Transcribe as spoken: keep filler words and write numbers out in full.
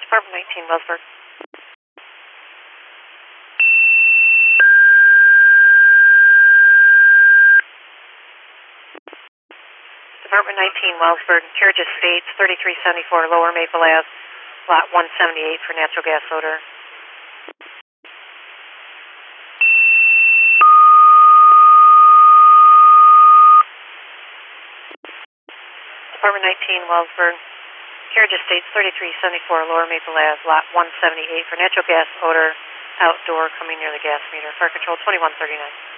Department nineteen, Wellsburg. Department nineteen, Wellsburg, Carriage Estates, thirty-three seventy-four Lower Maple Ave, lot one seventy-eight for natural gas odor. Department nineteen, Wellsburg, Carriage Estates, thirty-three seventy-four Lower Maple Ave, lot one seventy-eight for natural gas odor, outdoor, coming near the gas meter. Fire control twenty-one thirty-nine.